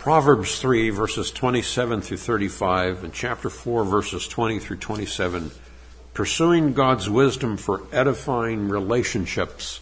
Proverbs 3, verses 27 through 35, and chapter 4, verses 20 through 27, pursuing God's wisdom for edifying relationships.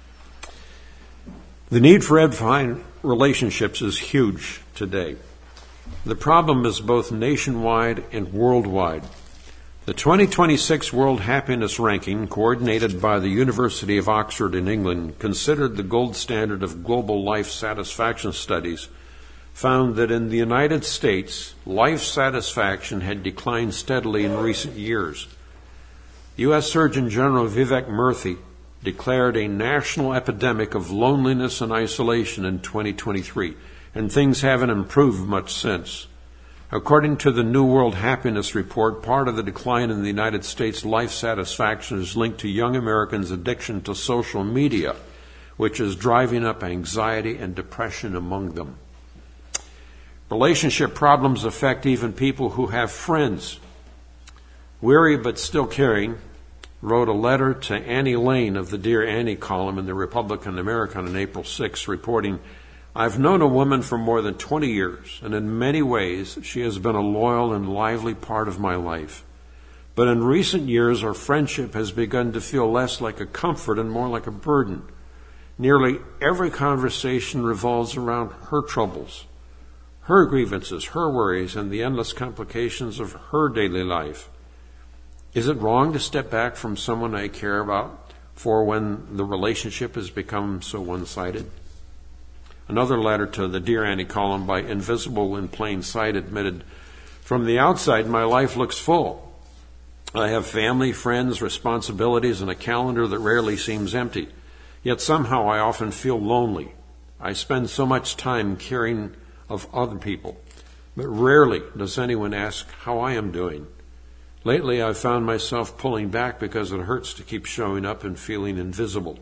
The need for edifying relationships is huge today. The problem is both nationwide and worldwide. The 2026 World Happiness Ranking, coordinated by the University of Oxford in England, considered the gold standard of global life satisfaction studies, found that in the United States, life satisfaction had declined steadily in recent years. U.S. Surgeon General Vivek Murthy declared a national epidemic of loneliness and isolation in 2023, and things haven't improved much since. According to the New World Happiness Report, part of the decline in the United States life satisfaction is linked to young Americans' addiction to social media, which is driving up anxiety and depression among them. Relationship problems affect even people who have friends. Weary but still caring wrote a letter to Annie Lane of the Dear Annie column in the Republican American on April 6, reporting, "I've known a woman for more than 20 years, and in many ways she has been a loyal and lively part of my life. But in recent years our friendship has begun to feel less like a comfort and more like a burden. Nearly every conversation revolves around her troubles, her grievances, her worries, and the endless complications of her daily life. Is it wrong to step back from someone I care about for when the relationship has become so one-sided?" Another letter to the Dear Annie column by Invisible in Plain Sight admitted, "From the outside, my life looks full. I have family, friends, responsibilities, and a calendar that rarely seems empty. Yet somehow I often feel lonely. I spend so much time caring of other people, but rarely does anyone ask how I am doing. Lately I've found myself pulling back because it hurts to keep showing up and feeling invisible."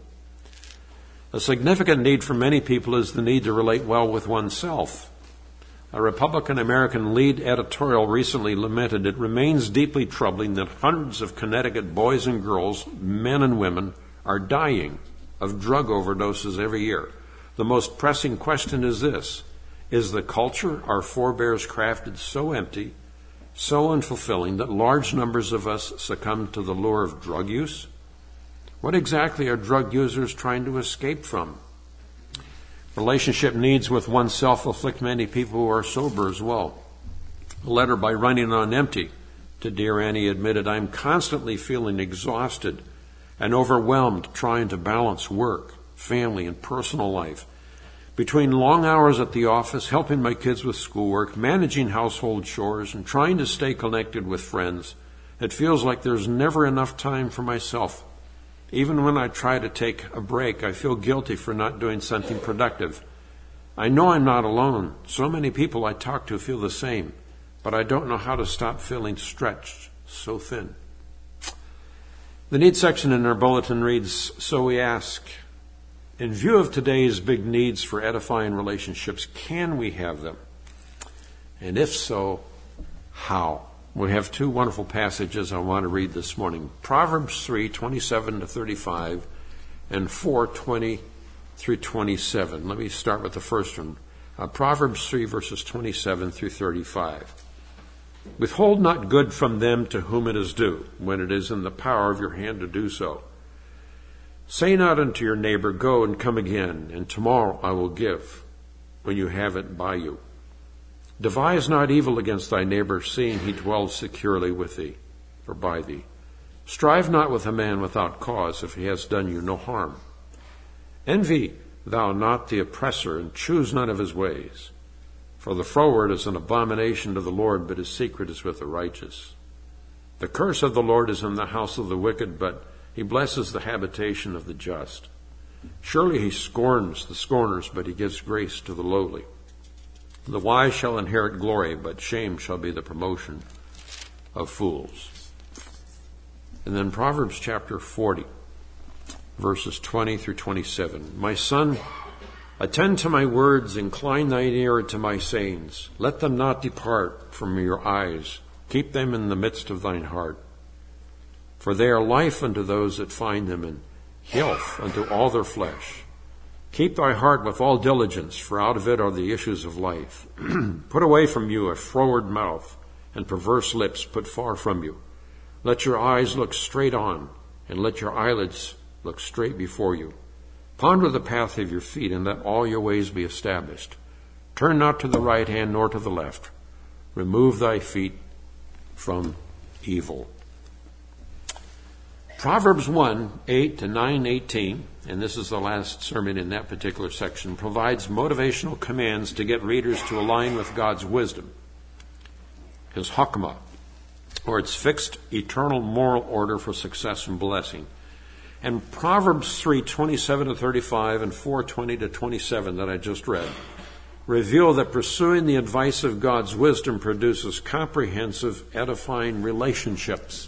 A significant need for many people is the need to relate well with oneself. A Republican American lead editorial recently lamented, "It remains deeply troubling that hundreds of Connecticut boys and girls, men and women, are dying of drug overdoses every year. The most pressing question is this: is the culture our forebears crafted so empty, so unfulfilling, that large numbers of us succumb to the lure of drug use? What exactly are drug users trying to escape from?" Relationship needs with oneself afflict many people who are sober as well. A letter by Running on Empty to Dear Annie admitted, "I'm constantly feeling exhausted and overwhelmed trying to balance work, family, and personal life. Between long hours at the office, helping my kids with schoolwork, managing household chores, and trying to stay connected with friends, it feels like there's never enough time for myself. Even when I try to take a break, I feel guilty for not doing something productive. I know I'm not alone. So many people I talk to feel the same, but I don't know how to stop feeling stretched so thin." The needs section in our bulletin reads, "So we ask, in view of today's big needs for edifying relationships, can we have them? And if so, how?" We have two wonderful passages I want to read this morning. Proverbs 3, 27 to 35, and 4, 20 through 27. Let me start with the first one. Proverbs 3, verses 27 through 35. "Withhold not good from them to whom it is due, when it is in the power of your hand to do so. Say not unto your neighbor, go and come again, and tomorrow I will give, when you have it by you. Devise not evil against thy neighbor, seeing he dwells securely with thee, or by thee. Strive not with a man without cause, if he has done you no harm. Envy thou not the oppressor, and choose none of his ways. For the froward is an abomination to the Lord, but his secret is with the righteous. The curse of the Lord is in the house of the wicked, but he blesses the habitation of the just. Surely he scorns the scorners, but he gives grace to the lowly. The wise shall inherit glory, but shame shall be the promotion of fools." And then Proverbs chapter 40, verses 20 through 27. "My son, attend to my words, incline thine ear to my sayings. Let them not depart from your eyes. Keep them in the midst of thine heart. For they are life unto those that find them, and health unto all their flesh. Keep thy heart with all diligence, for out of it are the issues of life. Put away from you a froward mouth, and perverse lips put far from you. Let your eyes look straight on, and let your eyelids look straight before you. Ponder the path of your feet, and let all your ways be established. Turn not to the right hand nor to the left. Remove thy feet from evil. Proverbs 1:8 to 9:18, and this is the last sermon in that particular section, provides motivational commands to get readers to align with God's wisdom, His Hakmah, or its fixed eternal moral order for success and blessing. And Proverbs 3:27 to 35 and 4:20 to 27 that I just read reveal that pursuing the advice of God's wisdom produces comprehensive, edifying relationships.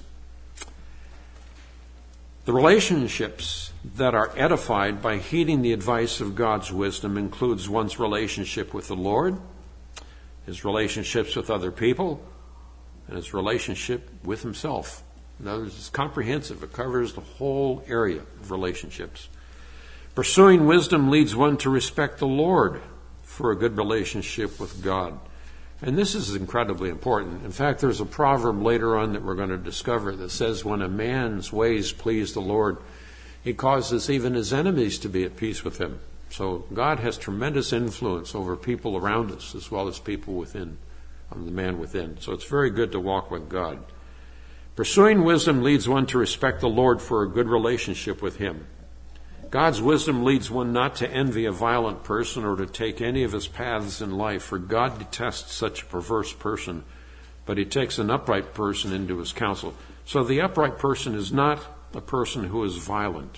The relationships that are edified by heeding the advice of God's wisdom includes one's relationship with the Lord, his relationships with other people, and his relationship with himself. In other words, it's comprehensive. It covers the whole area of relationships. Pursuing wisdom leads one to respect the Lord for a good relationship with God. And this is incredibly important. In fact, there's a proverb later on that we're going to discover that says, when a man's ways please the Lord, he causes even his enemies to be at peace with him. So God has tremendous influence over people around us as well as people within, the man within. So it's very good to walk with God. Pursuing wisdom leads one to respect the Lord for a good relationship with Him. God's wisdom leads one not to envy a violent person or to take any of his paths in life, for God detests such a perverse person, but He takes an upright person into His counsel. So the upright person is not a person who is violent.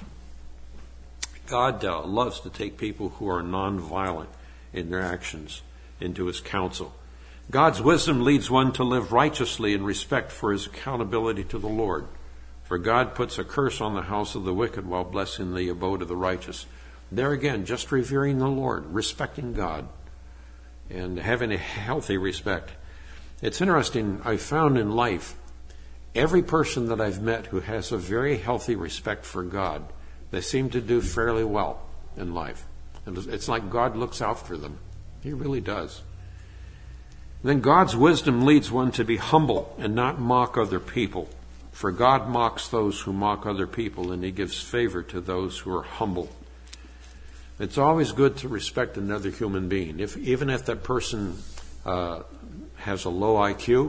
God loves to take people who are non-violent in their actions into His counsel. God's wisdom leads one to live righteously in respect for His accountability to the Lord. For God puts a curse on the house of the wicked while blessing the abode of the righteous. There again, just revering the Lord, respecting God, and having a healthy respect. It's interesting, I found in life, every person that I've met who has a very healthy respect for God, they seem to do fairly well in life. And it's like God looks after them. He really does. Then God's wisdom leads one to be humble and not mock other people. For God mocks those who mock other people, and He gives favor to those who are humble. It's always good to respect another human being, even if that person has a low IQ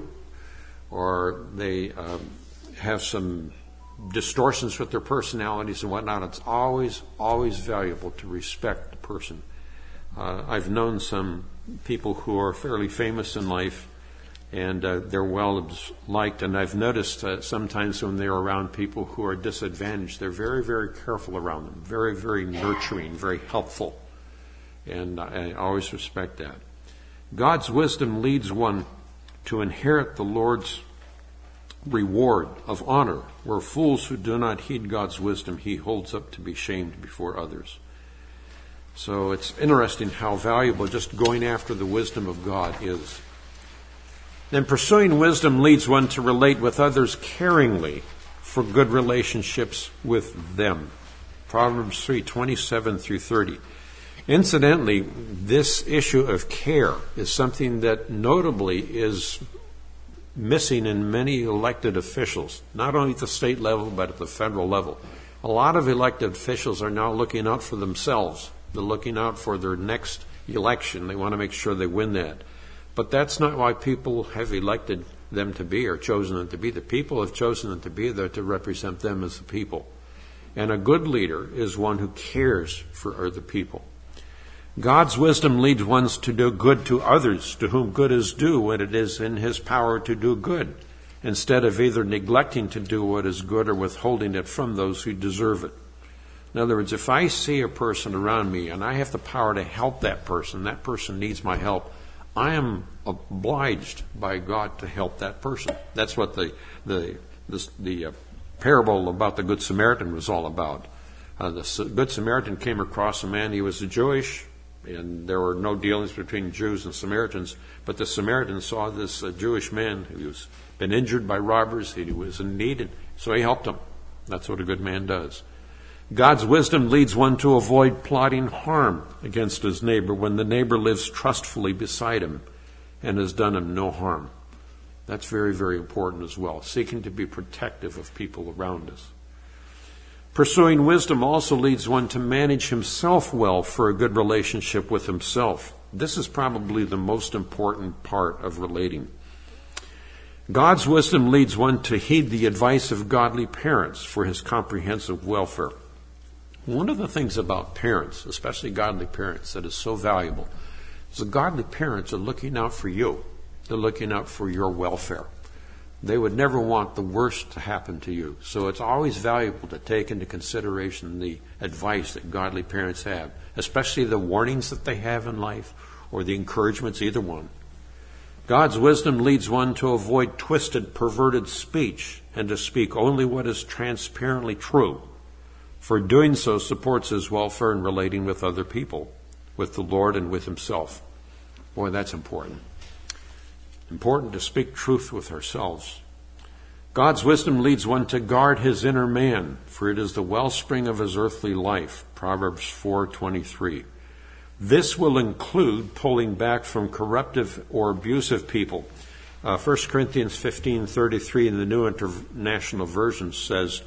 or they have some distortions with their personalities and whatnot. It's always valuable to respect the person. I've known some people who are fairly famous in life, and they're well liked. And I've noticed sometimes when they're around people who are disadvantaged, they're very, very careful around them, very, very nurturing, very helpful. And I always respect that. God's wisdom leads one to inherit the Lord's reward of honor, where fools who do not heed God's wisdom He holds up to be shamed before others. So it's interesting how valuable just going after the wisdom of God is. Then pursuing wisdom leads one to relate with others caringly for good relationships with them. Proverbs 3:27 through 30. Incidentally, this issue of care is something that notably is missing in many elected officials, not only at the state level but at the federal level. A lot of elected officials are now looking out for themselves. They're looking out for their next election. They want to make sure they win that. But that's not why people have elected them to be or chosen them to be. The people have chosen them to be there to represent them as the people. And a good leader is one who cares for other people. God's wisdom leads one to do good to others, to whom good is due when it is in His power to do good, instead of either neglecting to do what is good or withholding it from those who deserve it. In other words, if I see a person around me and I have the power to help that person needs my help, I am obliged by God to help that person. That's what the parable about the Good Samaritan was all about. The Good Samaritan came across a man. He was a Jewish, and there were no dealings between Jews and Samaritans. But the Samaritan saw this Jewish man who was been injured by robbers. He was in need, and so he helped him. That's what a good man does. God's wisdom leads one to avoid plotting harm against his neighbor when the neighbor lives trustfully beside him and has done him no harm. That's very, very important as well, seeking to be protective of people around us. Pursuing wisdom also leads one to manage himself well for a good relationship with himself. This is probably the most important part of relating. God's wisdom leads one to heed the advice of godly parents for his comprehensive welfare. One of the things about parents, especially godly parents, that is so valuable is the godly parents are looking out for you. They're looking out for your welfare. They would never want the worst to happen to you. So it's always valuable to take into consideration the advice that godly parents have, especially the warnings that they have in life or the encouragements, either one. God's wisdom leads one to avoid twisted, perverted speech and to speak only what is transparently true. For doing so supports his welfare in relating with other people, with the Lord and with himself. Boy, that's important. Important to speak truth with ourselves. God's wisdom leads one to guard his inner man, for it is the wellspring of his earthly life. Proverbs 4:23. This will include pulling back from corruptive or abusive people. 1 Corinthians 15:33 in the New International Version says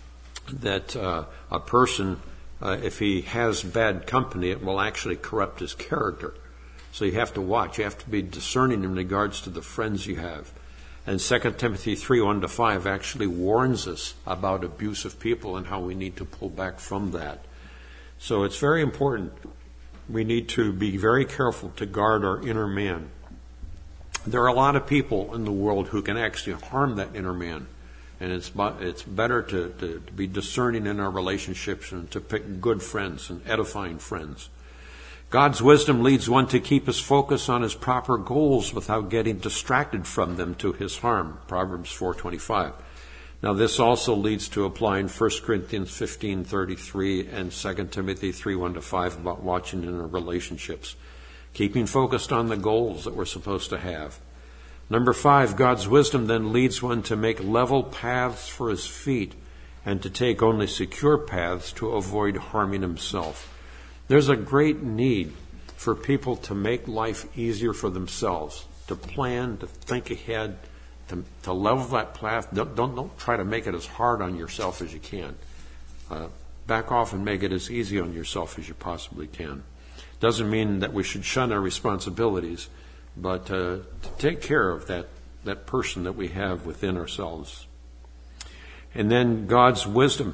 that a person, if he has bad company, it will actually corrupt his character. So you have to watch. You have to be discerning in regards to the friends you have. And 2 Timothy 3:1-5 actually warns us about abusive people and how we need to pull back from that. So it's very important. We need to be very careful to guard our inner man. There are a lot of people in the world who can actually harm that inner man. And it's better to be discerning in our relationships and to pick good friends and edifying friends. God's wisdom leads one to keep his focus on his proper goals without getting distracted from them to his harm. Proverbs 4:25. Now this also leads to applying 1 Corinthians 15:33 and 2 Timothy 3:1-5 about watching in our relationships. Keeping focused on the goals that we're supposed to have. Number 5, God's wisdom then leads one to make level paths for his feet and to take only secure paths to avoid harming himself. There's a great need for people to make life easier for themselves, to plan, to think ahead, to level that path. Don't try to make it as hard on yourself as you can. Back off and make it as easy on yourself as you possibly can. Doesn't mean that we should shun our responsibilities, but to take care of that person that we have within ourselves. And then God's wisdom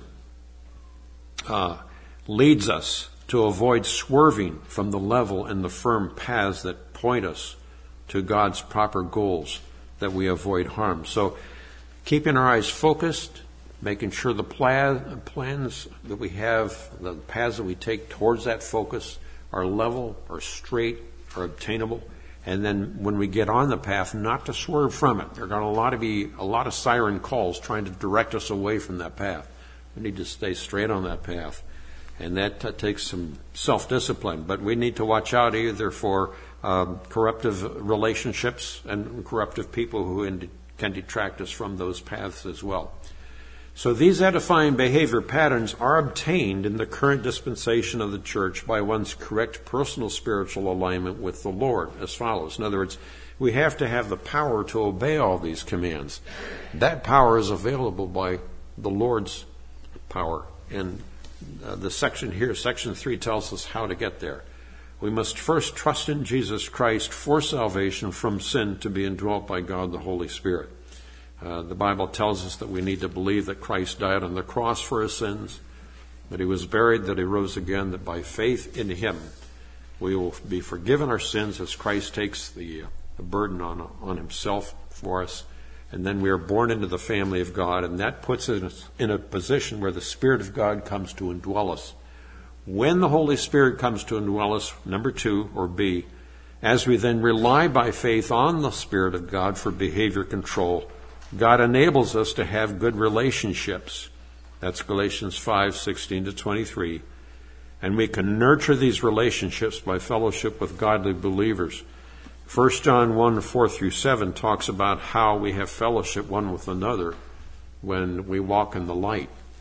leads us to avoid swerving from the level and the firm paths that point us to God's proper goals, that we avoid harm. So keeping our eyes focused, making sure the plans that we have, the paths that we take towards that focus are level, are straight, are obtainable. And then when we get on the path, not to swerve from it. There are going to be a lot of siren calls trying to direct us away from that path. We need to stay straight on that path. And that takes some self-discipline. But we need to watch out either for corruptive relationships and corruptive people who can detract us from those paths as well. So these edifying behavior patterns are obtained in the current dispensation of the church by one's correct personal spiritual alignment with the Lord as follows. In other words, we have to have the power to obey all these commands. That power is available by the Lord's power. And the section here, section 3, tells us how to get there. We must first trust in Jesus Christ for salvation from sin to be indwelt by God the Holy Spirit. The Bible tells us that we need to believe that Christ died on the cross for our sins, that he was buried, that he rose again, that by faith in him we will be forgiven our sins as Christ takes the burden on himself for us. And then we are born into the family of God, and that puts us in a position where the Spirit of God comes to indwell us. When the Holy Spirit comes to indwell us, number 2, or B, as we then rely by faith on the Spirit of God for behavior control, God enables us to have good relationships. That's Galatians 5:16-23. And we can nurture these relationships by fellowship with godly believers. 1 John 1:4-7 talks about how we have fellowship one with another when we walk in the light.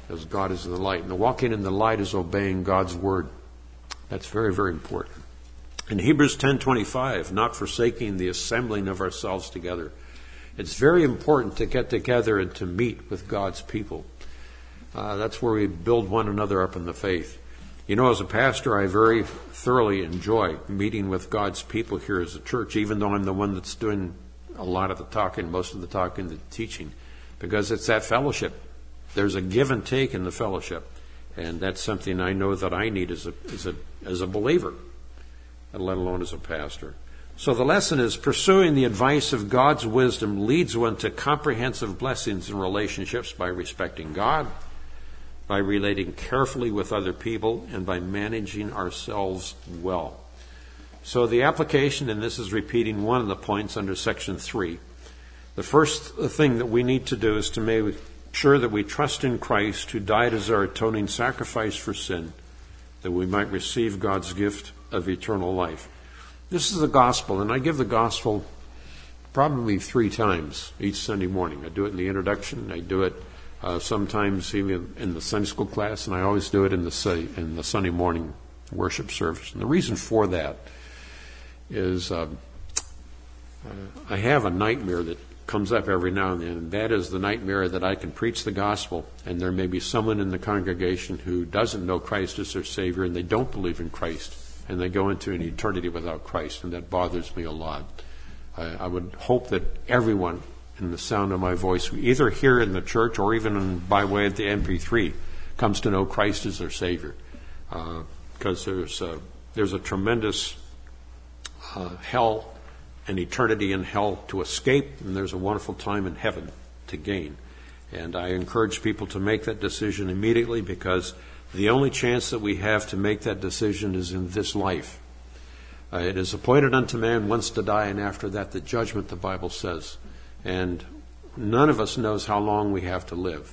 as God is in the light. And walking in the light is obeying God's word. That's very, very important. In Hebrews 10:25, not forsaking the assembling of ourselves together. It's very important to get together and to meet with God's people. That's where we build one another up in the faith. You know, as a pastor, I very thoroughly enjoy meeting with God's people here as a church, even though I'm the one that's doing a lot of the talking, most of the talking, the teaching, because it's that fellowship. There's a give and take in the fellowship, and that's something I know that I need as a believer, let alone as a pastor. So the lesson is pursuing the advice of God's wisdom leads one to comprehensive blessings in relationships by respecting God, by relating carefully with other people, and by managing ourselves well. So the application, and this is repeating one of the points under section 3, the first thing that we need to do is to make sure that we trust in Christ, who died as our atoning sacrifice for sin, that we might receive God's gift of eternal life. This is the gospel, and I give the gospel probably 3 times each Sunday morning. I do it in the introduction, I do it sometimes even in the Sunday school class, and I always do it in the Sunday morning worship service. And the reason for that is I have a nightmare that comes up every now and then, and that is the nightmare that I can preach the gospel, and there may be someone in the congregation who doesn't know Christ as their Savior, and they don't believe in Christ, and they go into an eternity without Christ, and that bothers me a lot. I would hope that everyone in the sound of my voice, either here in the church or even by way of the MP3, comes to know Christ as their Savior, because there's a tremendous hell, an eternity in hell to escape, and there's a wonderful time in heaven to gain. And I encourage people to make that decision immediately, because the only chance that we have to make that decision is in this life. It is appointed unto man once to die, and after that the judgment, the Bible says. And none of us knows how long we have to live.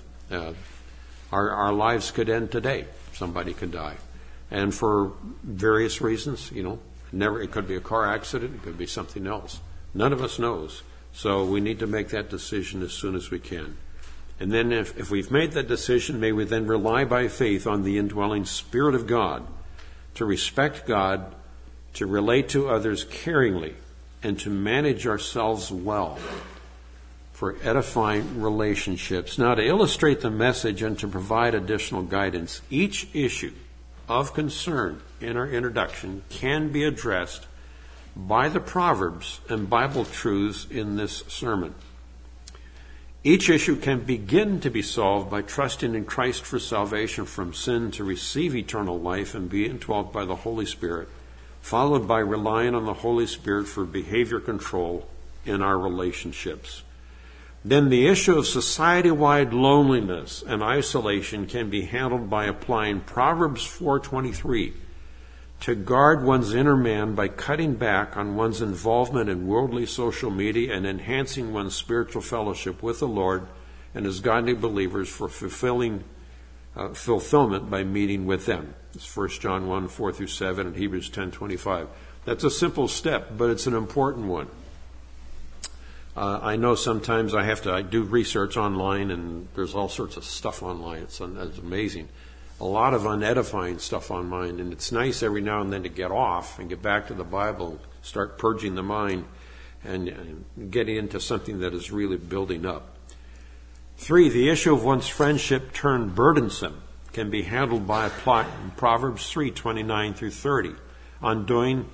Our lives could end today. Somebody could die. And for various reasons, it could be a car accident, it could be something else. None of us knows. So we need to make that decision as soon as we can. And then if we've made that decision, may we then rely by faith on the indwelling Spirit of God to respect God, to relate to others caringly, and to manage ourselves well for edifying relationships. Now, to illustrate the message and to provide additional guidance, each issue of concern in our introduction can be addressed by the Proverbs and Bible truths in this sermon. Each issue can begin to be solved by trusting in Christ for salvation from sin, to receive eternal life and be indwelt by the Holy Spirit, followed by relying on the Holy Spirit for behavior control in our relationships. Then the issue of society-wide loneliness and isolation can be handled by applying Proverbs 4:23 to guard one's inner man by cutting back on one's involvement in worldly social media and enhancing one's spiritual fellowship with the Lord and His godly believers for fulfillment by meeting with them. It's 1 John 1:4-7 and Hebrews 10:25. That's a simple step, but it's an important one. I know sometimes I do research online, and there's all sorts of stuff online. It's amazing. A lot of unedifying stuff online, and it's nice every now and then to get off and get back to the Bible, start purging the mind, and getting into something that is really building up. 3, the issue of one's friendship turned burdensome can be handled by applying Proverbs 3:29-30 on doing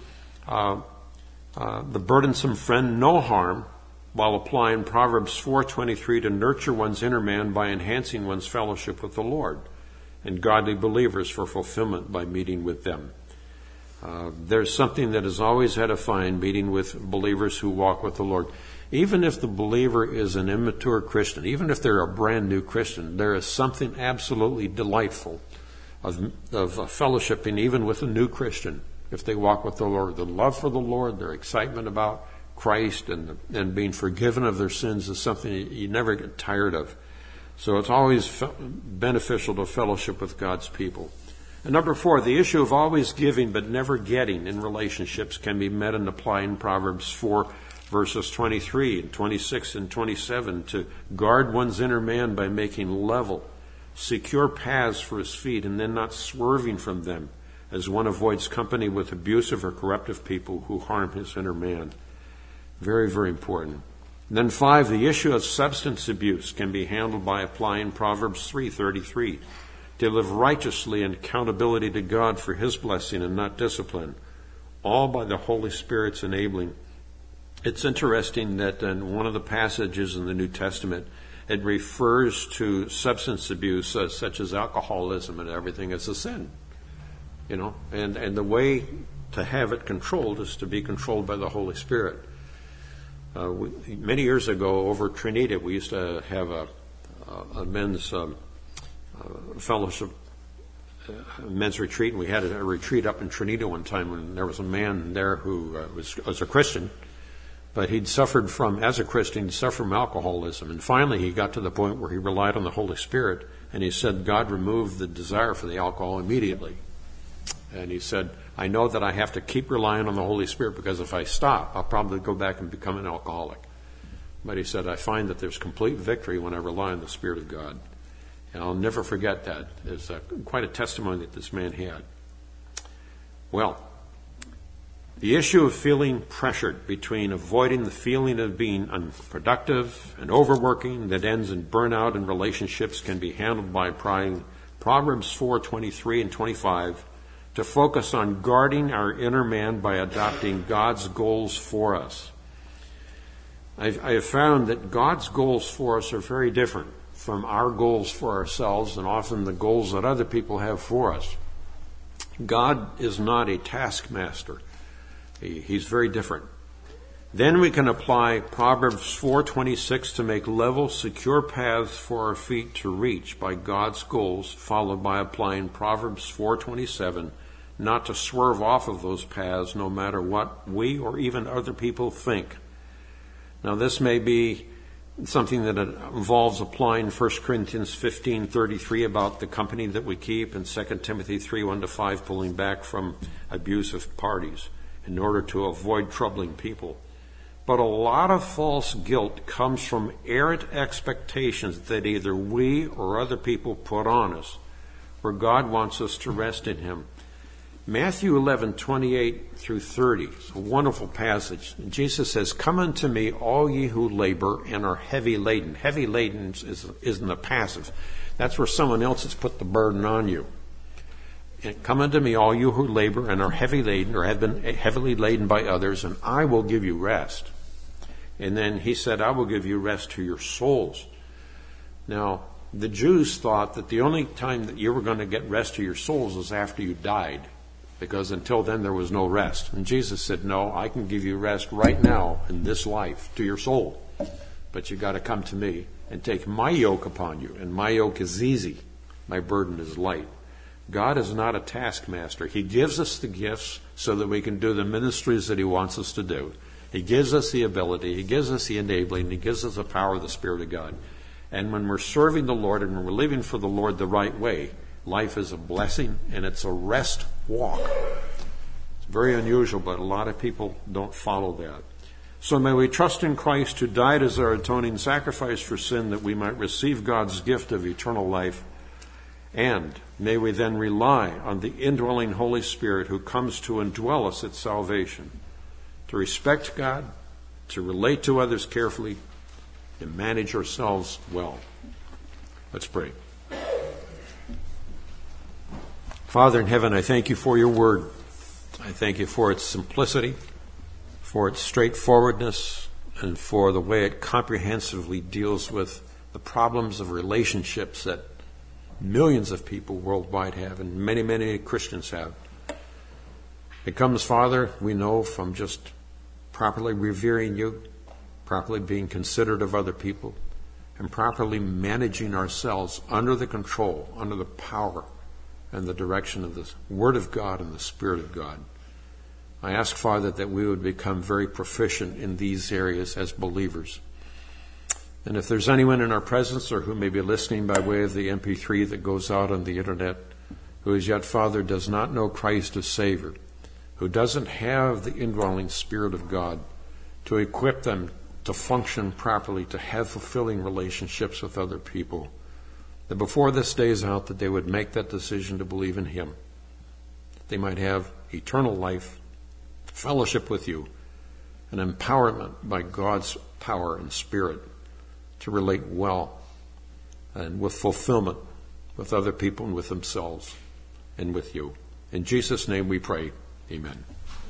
the burdensome friend no harm, while applying Proverbs 4:23 to nurture one's inner man by enhancing one's fellowship with the Lord and godly believers for fulfillment by meeting with them. There's something that is always edifying, meeting with believers who walk with the Lord. Even if the believer is an immature Christian, even if they're a brand new Christian, there is something absolutely delightful of fellowshipping even with a new Christian if they walk with the Lord. The love for the Lord, their excitement about Christ and being forgiven of their sins is something you never get tired of. So it's always beneficial to fellowship with God's people. And number 4, the issue of always giving but never getting in relationships can be met in applying Proverbs 4 verses 23 and 26 and 27 to guard one's inner man by making level, secure paths for his feet, and then not swerving from them, as one avoids company with abusive or corruptive people who harm his inner man. Very, very important. And then 5, the issue of substance abuse can be handled by applying Proverbs 3:33, to live righteously and accountability to God for his blessing and not discipline, all by the Holy Spirit's enabling. It's interesting that in one of the passages in the New Testament, it refers to substance abuse such as alcoholism and everything as a sin. And the way to have it controlled is to be controlled by the Holy Spirit. Many years ago over Trinidad, we used to have a men's fellowship, men's retreat, and we had a retreat up in Trinidad one time when there was a man there who was a Christian, but he'd suffered from alcoholism, and finally he got to the point where he relied on the Holy Spirit, and he said God removed the desire for the alcohol immediately. And he said, I know that I have to keep relying on the Holy Spirit, because if I stop, I'll probably go back and become an alcoholic. But he said, I find that there's complete victory when I rely on the Spirit of God. And I'll never forget that. It's quite a testimony that this man had. Well, the issue of feeling pressured between avoiding the feeling of being unproductive and overworking that ends in burnout in relationships can be handled by applying Proverbs 4:23 and 25 to focus on guarding our inner man by adopting God's goals for us. I have found that God's goals for us are very different from our goals for ourselves and often the goals that other people have for us. God is not a taskmaster. He's very different. Then we can apply Proverbs 4:26 to make level, secure paths for our feet to reach by God's goals, followed by applying Proverbs 4:27 not to swerve off of those paths no matter what we or even other people think. Now this may be something that involves applying 1 Corinthians 15:33 about the company that we keep, and 2 Timothy 3:1-5 pulling back from abusive parties in order to avoid troubling people. But a lot of false guilt comes from errant expectations that either we or other people put on us, where God wants us to rest in him. Matthew 11:28-30 is a wonderful passage. Jesus says, Come unto me, all ye who labor and are heavy laden. Heavy laden isn't the passive. That's where someone else has put the burden on you. And come unto me, all you who labor and are heavy laden or have been heavily laden by others, and I will give you rest. And then he said, I will give you rest to your souls. Now, the Jews thought that the only time that you were going to get rest to your souls was after you died, because until then there was no rest. And Jesus said, no, I can give you rest right now in this life to your soul. But you got to come to me and take my yoke upon you. And my yoke is easy. My burden is light. God is not a taskmaster. He gives us the gifts so that we can do the ministries that he wants us to do. He gives us the ability. He gives us the enabling. He gives us the power of the Spirit of God. And when we're serving the Lord and we're living for the Lord the right way, life is a blessing and it's a rest walk. It's very unusual, but a lot of people don't follow that. So may we trust in Christ, who died as our atoning sacrifice for sin, that we might receive God's gift of eternal life. And may we then rely on the indwelling Holy Spirit who comes to indwell us at salvation, to respect God, to relate to others carefully, and manage ourselves well. Let's pray. Father in heaven, I thank you for your word. I thank you for its simplicity, for its straightforwardness, and for the way it comprehensively deals with the problems of relationships that millions of people worldwide have, and many, many Christians have. It comes, Father, we know, from just properly revering you, properly being considerate of other people, and properly managing ourselves under the control, under the power, and the direction of the Word of God and the Spirit of God. I ask, Father, that we would become very proficient in these areas as believers. And if there's anyone in our presence or who may be listening by way of the MP3 that goes out on the internet, who as yet, Father, does not know Christ as Savior, who doesn't have the indwelling Spirit of God to equip them to function properly, to have fulfilling relationships with other people, that before this day is out, that they would make that decision to believe in Him, that they might have eternal life, fellowship with you, and empowerment by God's power and Spirit to relate well and with fulfillment with other people and with themselves and with you. In Jesus' name we pray. Amen.